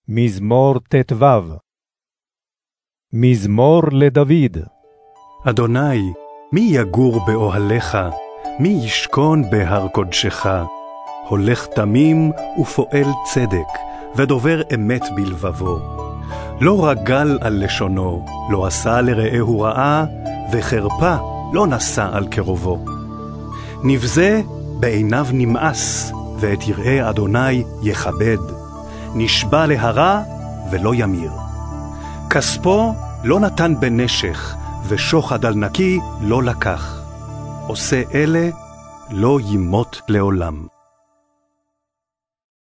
מזמור ט"ו. מזמור לדוד. אדוני, מי יגור באוהליך? מי ישכון בהר קודשך? הולך תמים ופועל צדק, ודובר אמת בלבבו. לא רגל על לשונו, לא עשה לרעהו רעה, וחרפה לא נשא על קרובו. נבזה בעיניו נמאס, ואת יראי אדוני יכבד. נשבע להרע ולא ימיר. כספו לא נתן בנשך, ושוחד על נקי לא לקח. עושה אלה לא ימות לעולם.